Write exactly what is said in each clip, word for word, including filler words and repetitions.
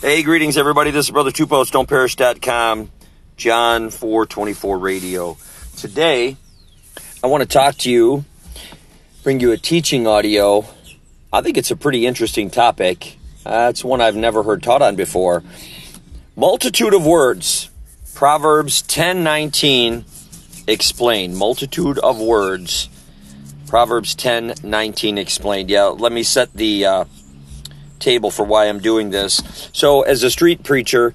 Hey, greetings, everybody. This is Brother Two Post, don't perish dot com, John four twenty-four Radio. Today, I want to talk to you, bring you a teaching audio. I think it's a pretty interesting topic. Uh, it's one I've never heard taught on before. Multitude of words. Proverbs ten nineteen explained. Multitude of words. Proverbs ten nineteen explained. Yeah, let me set the uh, table for why I'm doing this. So, as a street preacher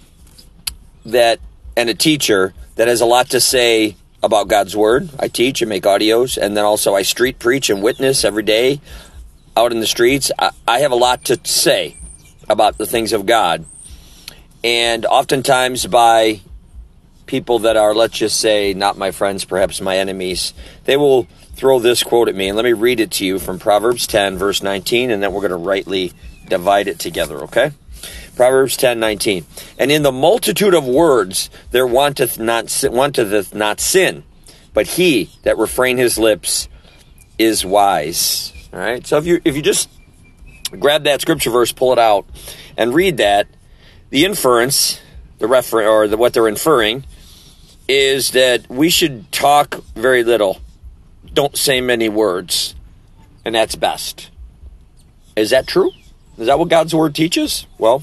that and a teacher that has a lot to say about God's Word, I teach and make audios, and then also I street preach and witness every day out in the streets. I, I have a lot to say about the things of God. And oftentimes by people that are, let's just say, not my friends, perhaps my enemies, they will throw this quote at me. And let me read it to you from Proverbs ten, verse nineteen, and then we're going to rightly divide it together, okay? Proverbs ten nineteen. And in the multitude of words there wanteth not wanteth not sin, but he that refrain his lips is wise. All right. So if you if you just grab that scripture verse, pull it out, and read that, the inference, the refer or the, what they're inferring, is that we should talk very little, don't say many words, and that's best. Is that true? Is that what God's Word teaches? Well,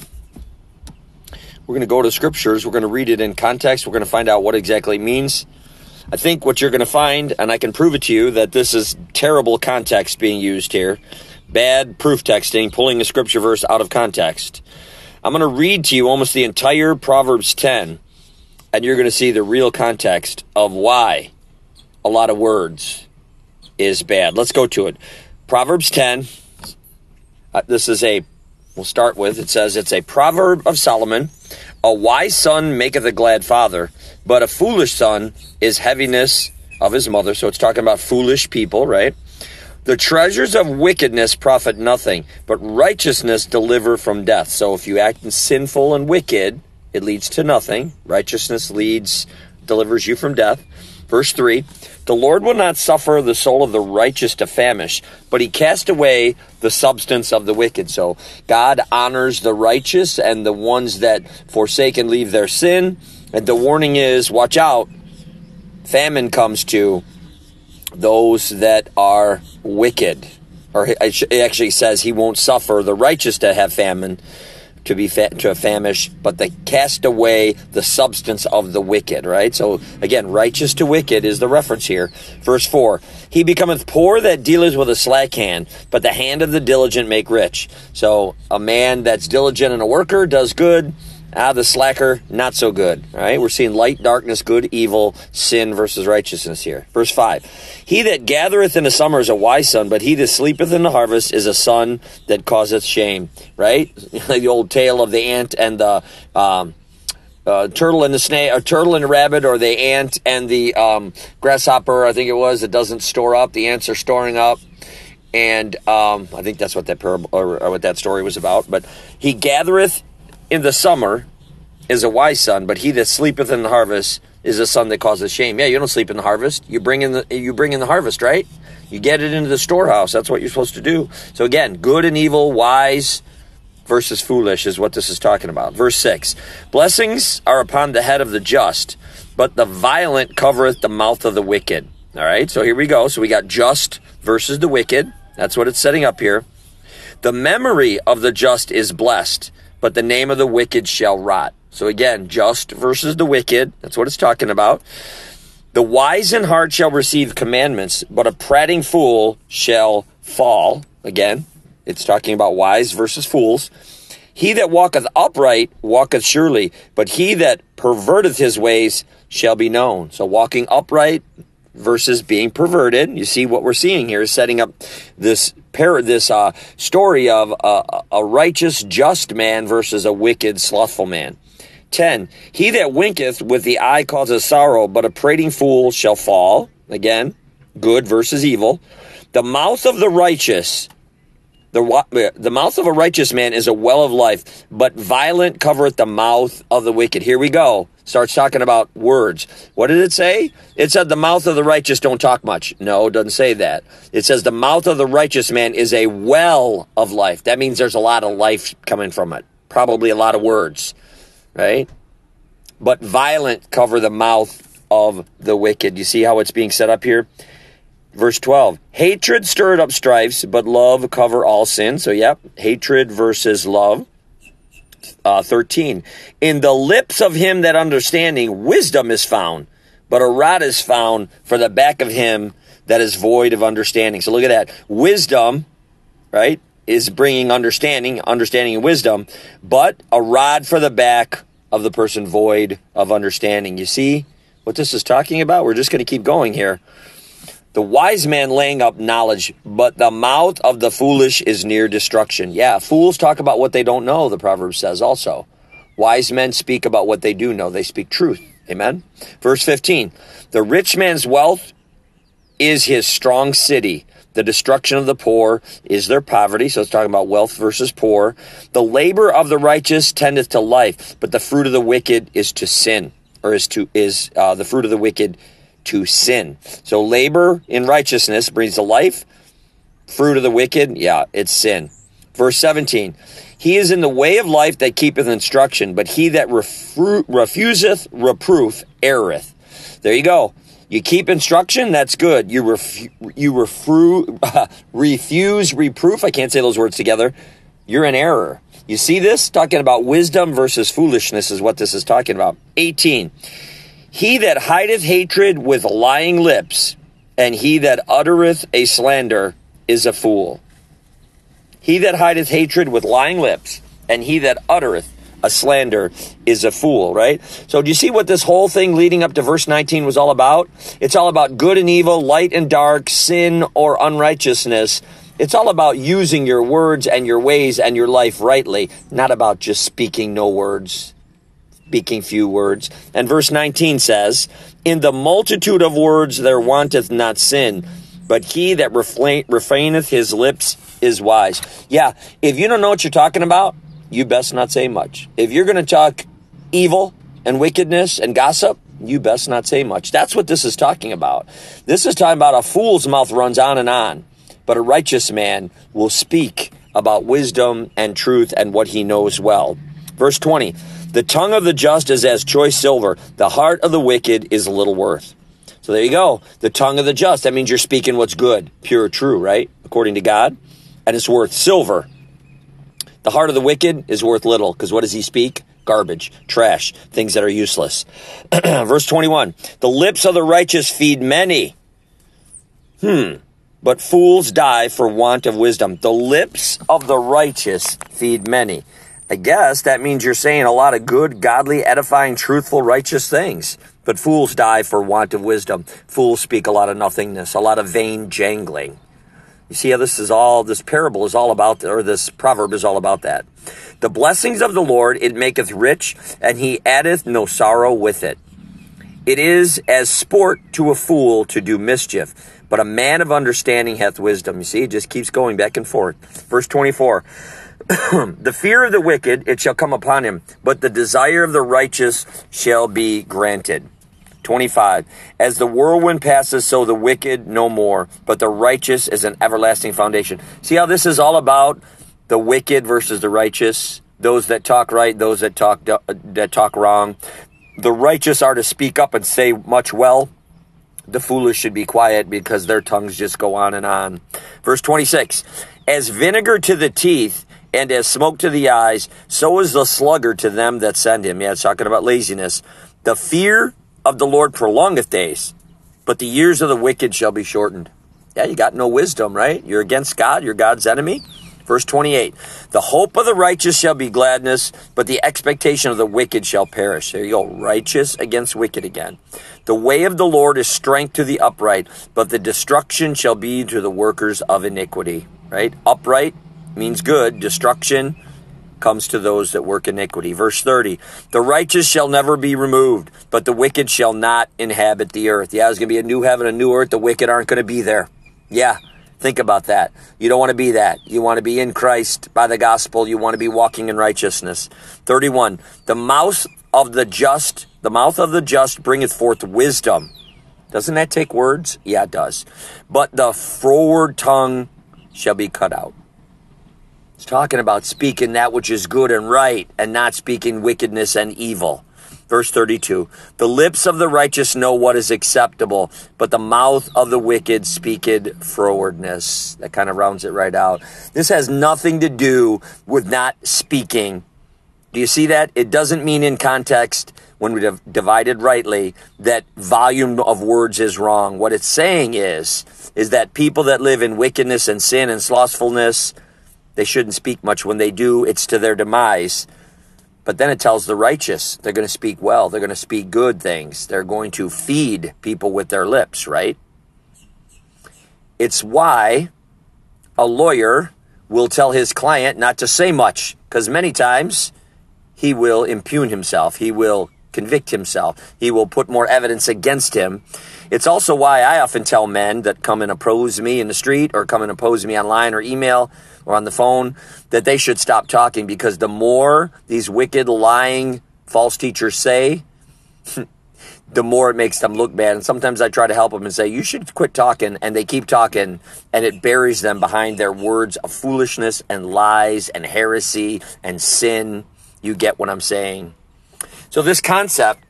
we're going to go to scriptures. We're going to read it in context. We're going to find out what exactly it means. I think what you're going to find, and I can prove it to you, that this is terrible context being used here. Bad proof texting, pulling a scripture verse out of context. I'm going to read to you almost the entire Proverbs ten, and you're going to see the real context of why a lot of words is bad. Let's go to it. Proverbs ten. Uh, this is a, we'll start with, it says, it's a proverb of Solomon. A wise son maketh a glad father, but a foolish son is heaviness of his mother. So it's talking about foolish people, right? The treasures of wickedness profit nothing, but righteousness deliver from death. So if you act sinful and wicked, it leads to nothing. Righteousness leads, delivers you from death. Verse three, the Lord will not suffer the soul of the righteous to famish, but he cast away the substance of the wicked. So God honors the righteous and the ones that forsake and leave their sin. And the warning is, watch out, famine comes to those that are wicked. Or it actually says he won't suffer the righteous to have famine, to be fa- to famish, but they cast away the substance of the wicked, right? So again, righteous to wicked is the reference here. Verse four, he becometh poor that dealeth with a slack hand, but the hand of the diligent make rich. So a man that's diligent and a worker does good. Ah, the slacker, not so good, right? We're seeing light, darkness, good, evil, sin versus righteousness here. Verse five, he that gathereth in the summer is a wise son, but he that sleepeth in the harvest is a son that causeth shame, right? The old tale of the ant and the um, uh, turtle and the snake, or turtle and the rabbit, or the ant and the um, grasshopper, I think it was, that doesn't store up. The ants are storing up. And um, I think that's what that parable, or, or what that story was about. But he gathereth in the summer is a wise son, but he that sleepeth in the harvest is a son that causes shame. Yeah, you don't sleep in the harvest. You bring in the you bring in the harvest, right? You get it into the storehouse. That's what you're supposed to do. So again, good and evil, wise versus foolish is what this is talking about. Verse six, blessings are upon the head of the just, but the violent covereth the mouth of the wicked. All right, so here we go. So we got just versus the wicked. That's what it's setting up here. The memory of the just is blessed, but the name of the wicked shall rot. So again, just versus the wicked. That's what it's talking about. The wise in heart shall receive commandments, but a prating fool shall fall. Again, it's talking about wise versus fools. He that walketh upright walketh surely, but he that perverteth his ways shall be known. So walking upright versus being perverted. You see what we're seeing here is setting up this par- this uh, story of a, a righteous, just man versus a wicked, slothful man. ten. He that winketh with the eye causes sorrow, but a prating fool shall fall. Again, good versus evil. The mouth of the righteous, the, the mouth of a righteous man is a well of life, but violent covereth the mouth of the wicked. Here we go. Starts talking about words. What did it say? It said the mouth of the righteous don't talk much. No, it doesn't say that. It says the mouth of the righteous man is a well of life. That means there's a lot of life coming from it. probably a lot of words, right? But violent cover the mouth of the wicked. You see how it's being set up here? Verse twelve, hatred stirred up strifes, but love cover all sin. So, yep, hatred versus love. Uh, thirteen, in the lips of him that understanding, wisdom is found, but a rod is found for the back of him that is void of understanding. So look at that. Wisdom, right, is bringing understanding, understanding and wisdom, but a rod for the back of the person void of understanding. You see what this is talking about? We're just going to keep going here. The wise man laying up knowledge, but the mouth of the foolish is near destruction. Yeah, fools talk about what they don't know, the proverb says also. Wise men speak about what they do know. They speak truth. Amen? Verse fifteen, the rich man's wealth is his strong city. The destruction of the poor is their poverty. So it's talking about wealth versus poor. The labor of the righteous tendeth to life, but the fruit of the wicked is to sin, or is to is uh, the fruit of the wicked to sin. So labor in righteousness brings to life. Fruit of the wicked, yeah, it's sin. Verse seventeen, he is in the way of life that keepeth instruction, but he that refru- refuseth reproof erreth. There you go. You keep instruction, that's good. You ref- you refru- uh, refuse reproof, I can't say those words together, you're in error. You see this? Talking about wisdom versus foolishness is what this is talking about. eighteen, he that hideth hatred with lying lips, and he that uttereth a slander is a fool. He that hideth hatred with lying lips, and he that uttereth a slander is a fool, right? So do you see what this whole thing leading up to verse nineteen was all about? It's all about good and evil, light and dark, sin or unrighteousness. It's all about using your words and your ways and your life rightly, not about just speaking no words, speaking few words. And verse nineteen says, in the multitude of words there wanteth not sin, but he that refrain- refraineth his lips is wise. Yeah, if you don't know what you're talking about, you best not say much. If you're going to talk evil and wickedness and gossip, you best not say much. That's what this is talking about. This is talking about a fool's mouth runs on and on, but a righteous man will speak about wisdom and truth and what he knows well. Verse twenty, the tongue of the just is as choice silver. The heart of the wicked is little worth. So there you go. The tongue of the just. That means you're speaking what's good, pure, true, right? According to God. And it's worth silver. The heart of the wicked is worth little, because what does he speak? Garbage, trash, things that are useless. Verse twenty-one, the lips of the righteous feed many. Hmm. But fools die for want of wisdom. The lips of the righteous feed many. I guess that means you're saying a lot of good, godly, edifying, truthful, righteous things. But fools die for want of wisdom. Fools speak a lot of nothingness, a lot of vain jangling. You see how this is all, this parable is all about, or this proverb is all about that. The blessings of the Lord, it maketh rich, and he addeth no sorrow with it. It is as sport to a fool to do mischief, but a man of understanding hath wisdom. You see, it just keeps going back and forth. Verse twenty-four, the fear of the wicked, it shall come upon him, but the desire of the righteous shall be granted. twenty-five, as the whirlwind passes, so the wicked no more, but the righteous is an everlasting foundation. See how this is all about the wicked versus the righteous, those that talk right, those that talk that talk wrong. The righteous are to speak up and say much well. The foolish should be quiet because their tongues just go on and on. Verse twenty-six, as vinegar to the teeth and as smoke to the eyes, so is the sluggard to them that send him. Yeah, it's talking about laziness. The fear of the Lord prolongeth days, but the years of the wicked shall be shortened. Yeah, you got no wisdom, right? You're against God. You're God's enemy. Verse twenty-eight, the hope of the righteous shall be gladness, but the expectation of the wicked shall perish. There you go. Righteous against wicked again. The way of the Lord is strength to the upright, but the destruction shall be to the workers of iniquity. Right? Upright means good. Destruction comes to those that work iniquity. Verse thirty, the righteous shall never be removed, but the wicked shall not inhabit the earth. Yeah, there's going to be a new heaven, a new earth. The wicked aren't going to be there. Yeah, think about that. You don't want to be that. You want to be in Christ by the gospel. You want to be walking in righteousness. thirty-one, the mouth of the just, the mouth of the just bringeth forth wisdom. Doesn't that take words? Yeah, it does. But the froward tongue shall be cut out. It's talking about speaking that which is good and right and not speaking wickedness and evil. Verse thirty-two, the lips of the righteous know what is acceptable, but the mouth of the wicked speaketh frowardness. That kind of rounds it right out. This has nothing to do with not speaking. Do you see that? It doesn't mean in context, when we have divided rightly, that volume of words is wrong. What it's saying is, is that people that live in wickedness and sin and slothfulness, they shouldn't speak much. When they do, it's to their demise. But then it tells the righteous, they're going to speak well. They're going to speak good things. They're going to feed people with their lips, right? It's why a lawyer will tell his client not to say much, because many times he will impugn himself. He will convict himself. He will put more evidence against him. It's also why I often tell men that come and oppose me in the street or come and oppose me online or email or on the phone that they should stop talking, because the more these wicked, lying, false teachers say, the more it makes them look bad. And sometimes I try to help them and say, you should quit talking, and they keep talking, and it buries them behind their words of foolishness and lies and heresy and sin. You get what I'm saying? So this concept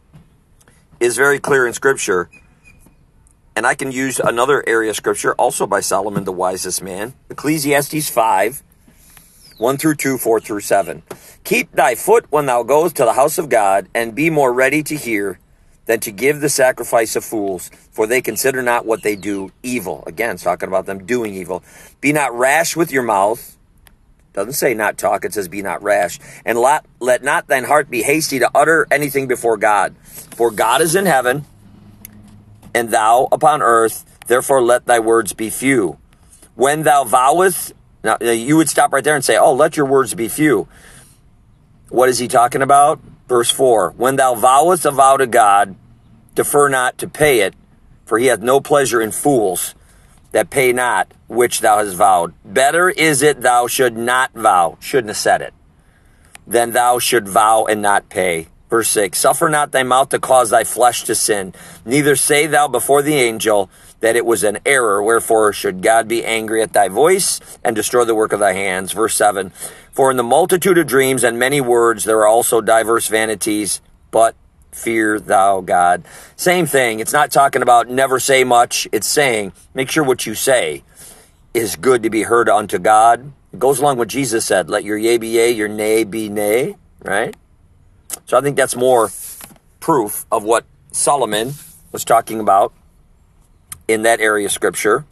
is very clear in Scripture. And I can use another area of Scripture, also by Solomon, the wisest man. Ecclesiastes five, one through two, four through seven. Keep thy foot when thou goest to the house of God, and be more ready to hear than to give the sacrifice of fools, for they consider not what they do evil. Again, it's talking about them doing evil. Be not rash with your mouth. Doesn't say not talk, it says be not rash. And let, let not thine heart be hasty to utter anything before God. For God is in heaven, and thou upon earth, therefore let thy words be few. When thou vowest, now you would stop right there and say, oh, let your words be few. What is he talking about? Verse four, when thou vowest a vow to God, defer not to pay it, for he hath no pleasure in fools that pay not, which thou hast vowed. Better is it thou should not vow, shouldn't have said it, than thou should vow and not pay. Verse six, suffer not thy mouth to cause thy flesh to sin, neither say thou before the angel that it was an error, wherefore should God be angry at thy voice and destroy the work of thy hands. Verse seven, for in the multitude of dreams and many words there are also diverse vanities, but fear thou God. Same thing. It's not talking about never say much. It's saying make sure what you say is good to be heard unto God. It goes along with what Jesus said, let your yea be yea, your nay be nay, right? So I think that's more proof of what Solomon was talking about in that area of Scripture.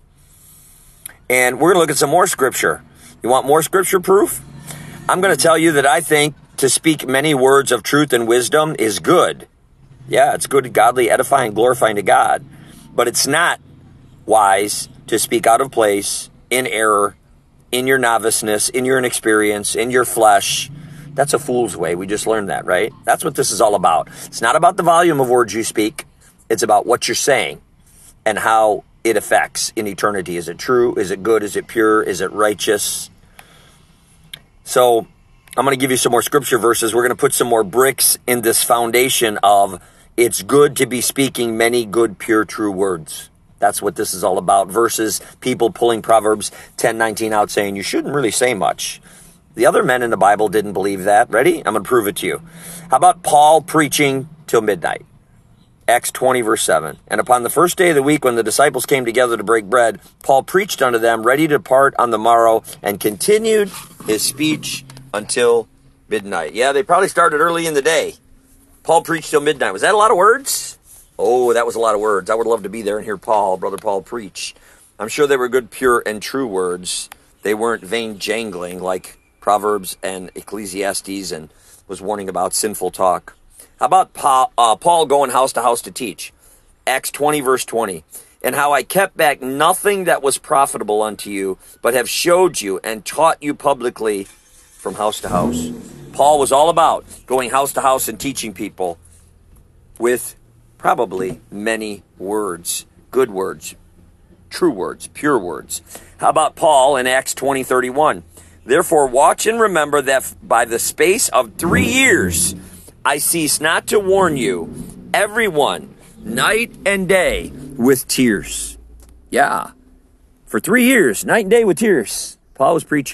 And we're going to look at some more Scripture. You want more Scripture proof? I'm going to tell you that I think to speak many words of truth and wisdom is good. Yeah, it's good, godly, edifying, glorifying to God. But it's not wise to speak out of place, in error, in your noviceness, in your inexperience, in your flesh. That's a fool's way. We just learned that, right? That's what this is all about. It's not about the volume of words you speak. It's about what you're saying and how it affects in eternity. Is it true? Is it good? Is it pure? Is it righteous? So I'm going to give you some more Scripture verses. We're going to put some more bricks in this foundation of it's good to be speaking many good, pure, true words. That's what this is all about. Versus people pulling Proverbs ten nineteen out saying you shouldn't really say much. The other men in the Bible didn't believe that. Ready? I'm going to prove it to you. How about Paul preaching till midnight? Acts twenty, verse seven. And upon the first day of the week, when the disciples came together to break bread, Paul preached unto them, ready to depart on the morrow, and continued his speech until midnight. Yeah, they probably started early in the day. Paul preached till midnight. Was that a lot of words? Oh, that was a lot of words. I would love to be there and hear Paul, Brother Paul, preach. I'm sure they were good, pure, and true words. They weren't vain jangling like Proverbs and Ecclesiastes and was warning about sinful talk. How about Paul, uh, Paul going house to house to teach? Acts twenty, verse twenty. And how I kept back nothing that was profitable unto you, but have showed you and taught you publicly from house to house. Paul was all about going house to house and teaching people with probably many words, good words, true words, pure words. How about Paul in Acts twenty, thirty-one? Therefore watch and remember that by the space of three years I cease not to warn you, everyone, night and day, with tears. Yeah, for three years, night and day with tears, Paul was preaching.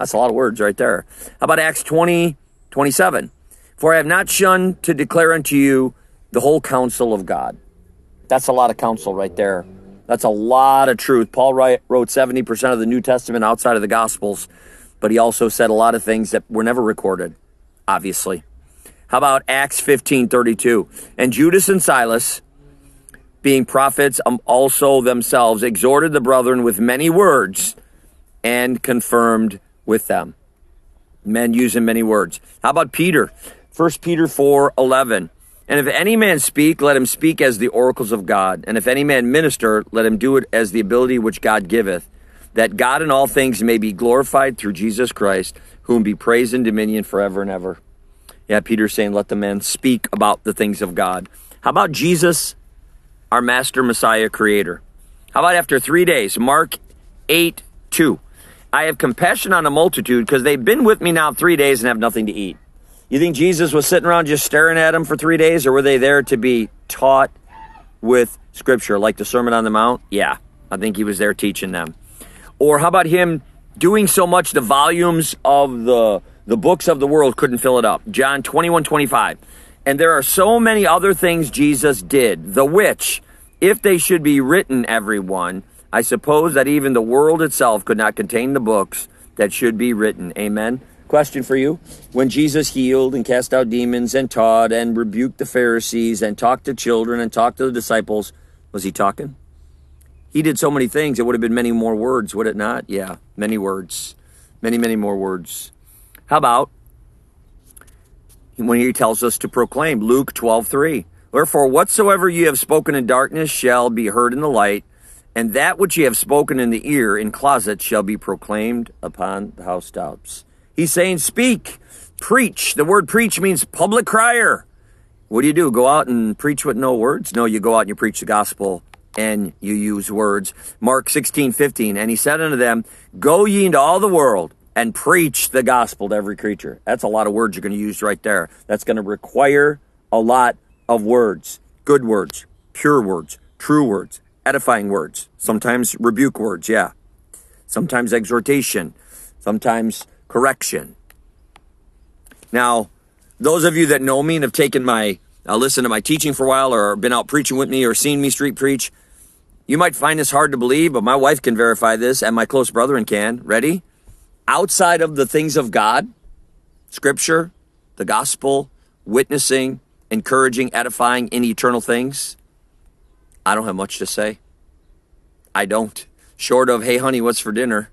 That's a lot of words right there. How about Acts twenty, twenty-seven? For I have not shunned to declare unto you the whole counsel of God. That's a lot of counsel right there. That's a lot of truth. Paul wrote seventy percent of the New Testament outside of the Gospels, but he also said a lot of things that were never recorded, obviously. How about Acts fifteen thirty-two? And Judas and Silas, being prophets also themselves, exhorted the brethren with many words and confirmed with them. Men using many words. How about Peter? First Peter four eleven. And if any man speak, let him speak as the oracles of God. And if any man minister, let him do it as the ability which God giveth, that God in all things may be glorified through Jesus Christ, whom be praise and dominion forever and ever. Yeah, Peter's saying, let the man speak about the things of God. How about Jesus, our master, Messiah, creator? How about after three days? Mark eight two. I have compassion on a multitude because they've been with me now three days and have nothing to eat. You think Jesus was sitting around just staring at them for three days, or were they there to be taught with Scripture, like the Sermon on the Mount? Yeah, I think he was there teaching them. Or how about him doing so much the volumes of the, the books of the world couldn't fill it up? John twenty-one twenty-five. And there are so many other things Jesus did, the which, if they should be written, everyone, I suppose that even the world itself could not contain the books that should be written. Amen. Question for you. When Jesus healed and cast out demons and taught and rebuked the Pharisees and talked to children and talked to the disciples, was he talking? He did so many things. It would have been many more words, would it not? Yeah, many words. Many, many more words. How about when he tells us to proclaim? Luke twelve three. Wherefore, whatsoever ye have spoken in darkness shall be heard in the light, and that which ye have spoken in the ear in closet shall be proclaimed upon the housetops. He's saying, speak, preach. The word preach means public crier. What do you do? Go out and preach with no words? No, you go out and you preach the gospel and you use words. Mark sixteen fifteen. And he said unto them, go ye into all the world and preach the gospel to every creature. That's a lot of words you're going to use right there. That's going to require a lot of words. Good words, pure words, true words, edifying words, sometimes rebuke words, yeah. Sometimes exhortation, sometimes correction. Now, those of you that know me and have taken my, uh, listened to my teaching for a while or been out preaching with me or seen me street preach, you might find this hard to believe, but my wife can verify this and my close brethren can. Ready? Outside of the things of God, Scripture, the gospel, witnessing, encouraging, edifying in eternal things, I don't have much to say. I don't. Short of, hey, honey, what's for dinner?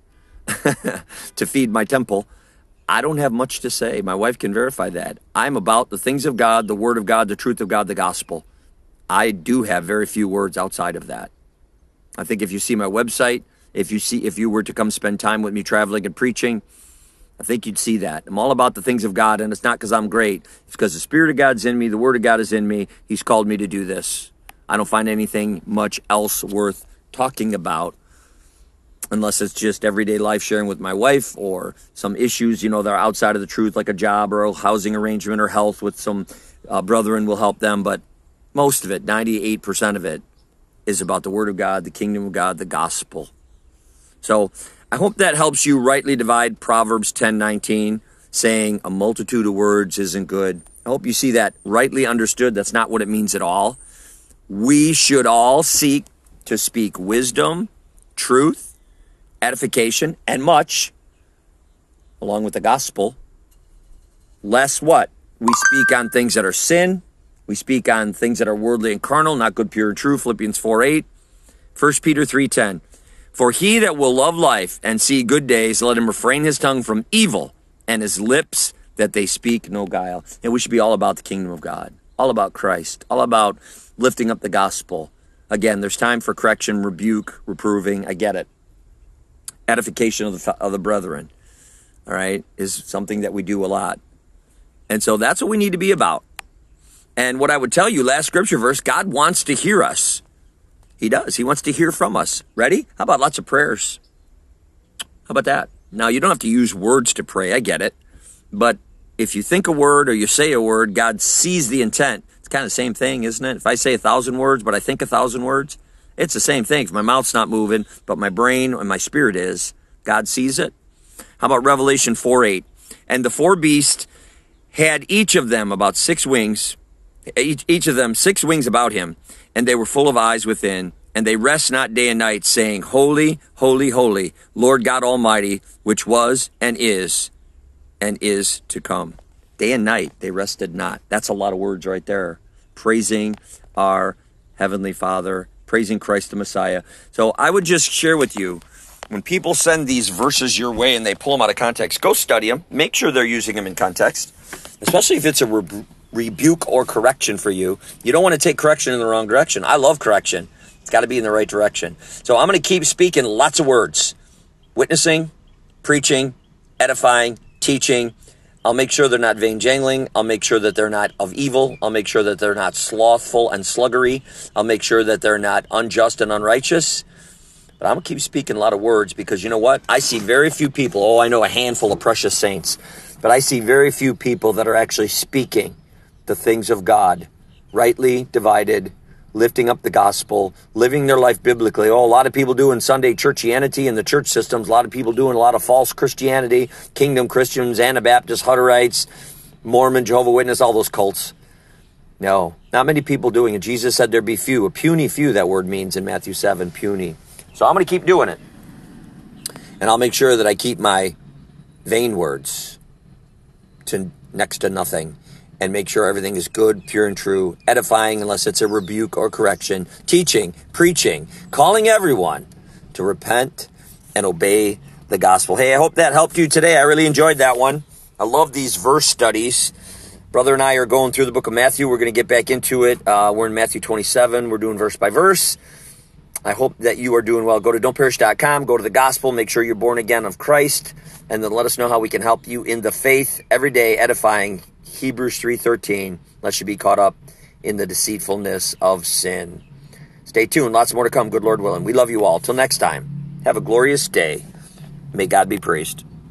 To feed my temple. I don't have much to say. My wife can verify that. I'm about the things of God, the word of God, the truth of God, the gospel. I do have very few words outside of that. I think if you see my website, if you see, if you were to come spend time with me traveling and preaching, I think you'd see that. I'm all about the things of God, and it's not because I'm great. It's because the Spirit of God's in me, the Word of God is in me. He's called me to do this. I don't find anything much else worth talking about unless it's just everyday life sharing with my wife or some issues, you know, that are outside of the truth, like a job or a housing arrangement or health with some uh, brethren will help them. But most of it, ninety-eight percent of it, is about the Word of God, the kingdom of God, the gospel. So I hope that helps you rightly divide Proverbs ten nineteen, saying a multitude of words isn't good. I hope you see that rightly understood. That's not what it means at all. We should all seek to speak wisdom, truth, edification, and much, along with the gospel. Less what? We speak on things that are sin. We speak on things that are worldly and carnal, not good, pure, and true. Philippians four eight. First Peter three ten. For he that will love life and see good days, let him refrain his tongue from evil and his lips that they speak no guile. And we should be all about the kingdom of God, all about Christ, all about lifting up the gospel. Again, there's time for correction, rebuke, reproving. I get it. Edification of the, of the brethren, all right, is something that we do a lot. And so that's what we need to be about. And what I would tell you, last scripture verse, God wants to hear us. He does. He wants to hear from us. Ready? How about lots of prayers? How about that? Now, you don't have to use words to pray. I get it. But if you think a word or you say a word, God sees the intent. It's kind of the same thing, isn't it? If I say a thousand words, but I think a thousand words, it's the same thing. If my mouth's not moving, but my brain and my spirit is, God sees it. How about Revelation four eight? And the four beasts had each of them about six wings, each, each of them six wings about him, and they were full of eyes within, and they rest not day and night, saying, Holy, holy, holy, Lord God Almighty, which was and is and is to come. Day and night they rested not. That's a lot of words right there. Praising our Heavenly Father, praising Christ the Messiah. So I would just share with you, when people send these verses your way and they pull them out of context, go study them. Make sure they're using them in context, especially if it's a re- rebuke or correction for you. You don't want to take correction in the wrong direction. I love correction. It's got to be in the right direction. So I'm going to keep speaking lots of words. Witnessing, preaching, edifying, teaching. I'll make sure they're not vain jangling. I'll make sure that they're not of evil. I'll make sure that they're not slothful and sluggery. I'll make sure that they're not unjust and unrighteous. But I'm going to keep speaking a lot of words because you know what? I see very few people. Oh, I know a handful of precious saints. But I see very few people that are actually speaking the things of God, rightly divided, lifting up the gospel, living their life biblically. Oh, a lot of people doing Sunday churchianity in the church systems. A lot of people doing a lot of false Christianity, kingdom Christians, Anabaptists, Hutterites, Mormon, Jehovah's Witness, all those cults. No, not many people doing it. Jesus said there'd be few. A puny few, that word means in Matthew seven, puny. So I'm going to keep doing it. And I'll make sure that I keep my vain words to next to nothing. And make sure everything is good, pure, and true, edifying unless it's a rebuke or correction, teaching, preaching, calling everyone to repent and obey the gospel. Hey, I hope that helped you today. I really enjoyed that one. I love these verse studies. Brother and I are going through the book of Matthew. We're going to get back into it. Uh, we're in Matthew twenty-seven. We're doing verse by verse. I hope that you are doing well. Go to don't perish dot com. Go to the gospel. Make sure you're born again of Christ. And then let us know how we can help you in the faith every day, edifying Hebrews three thirteen, lest you be caught up in the deceitfulness of sin. Stay tuned. Lots more to come, good Lord willing. We love you all. Till next time, have a glorious day. May God be praised.